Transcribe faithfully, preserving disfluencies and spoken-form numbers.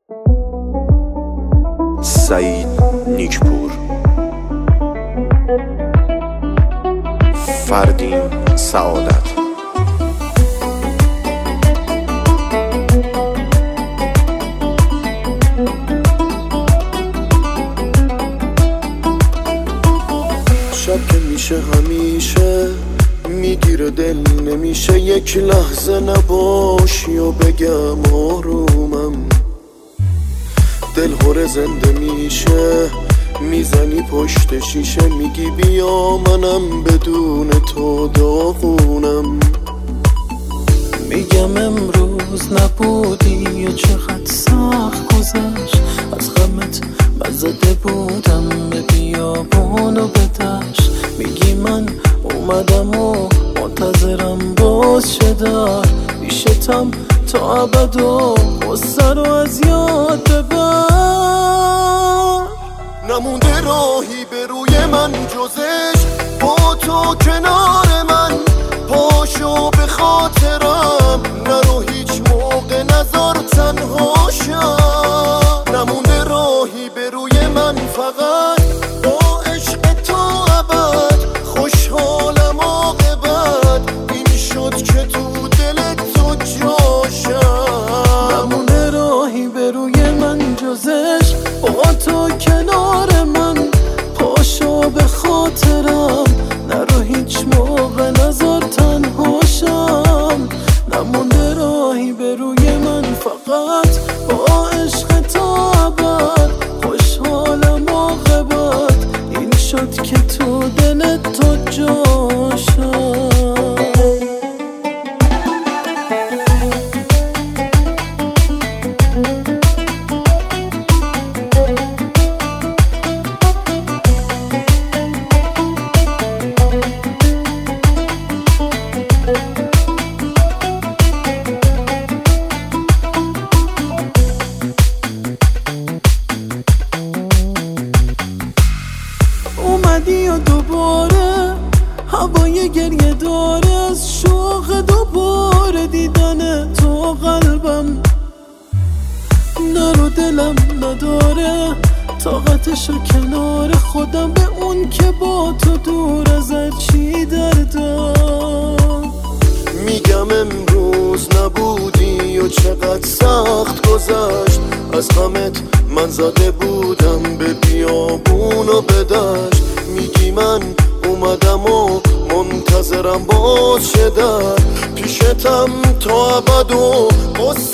سعید نیکپور. فردین سعادت. شب که میشه همیشه میگیره دل، نمیشه یک لحظه نباشی و بگم آرومم. دل هره زنده میشه، میزنی پشت شیشه، میگی بیا منم بدون تو داغونم. میگم امروز نبودی و چقدر سخت گذشت، از غمت مزده بودم به بیابون و به دشت. میگی من اومدم و منتظرم باز شدار، پیشتم تا ابد و غصه رو از یاد ببر. نمونده راهی به روی من جزش، با تو کنار من پاشو به خاطرم، نرو هیچ موقع نذار تنها شم. نمونده راهی به روی من فقط، با عشق تو ابد خوشحالم عاقبت، این شد که تو دل تو جاشم. نمونه راهی به روی من جزش، با تو کنار من پاشو به خاطرم، نرو هیچ موقع نذار تنها شم. نمونده راهی به روی من فقط، با عشق تو ابد خوشحالم عاقبت، این شد که تو دل تو جاشم. اومدی و دوباره هوای گریه داره، از شوق دوباره دیدن تو قلبم. نرو دلم نداره طاقتشو کنار خودم، به اون که با تو دور از چی دردم. میگم امروز نبودی و چقدر سخت گذشت، از غمت من زده بودم به بیابون و به دشت. میگی من اومدم و منتظرم باز شدن، پیشتم تا ابد و